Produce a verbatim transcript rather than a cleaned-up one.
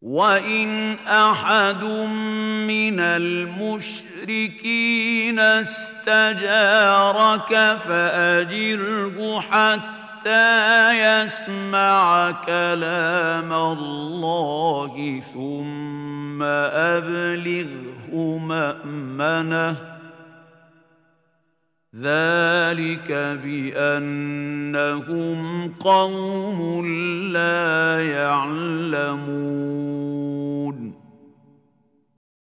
وَإِنْ أَحَدٌ مِّنَ الْمُشْرِكِينَ اسْتَجَارَكَ فَأَجِرْهُ حَتَّىٰ يَسْمَعَ كَلَامَ اللَّهِ ثُمَّ أَبْلِغْهُ مَأْمَنَهُ ۚ ذَٰلِكَ بِأَنَّهُمْ قَوْمٌ لَّا يَعْلَمُونَ.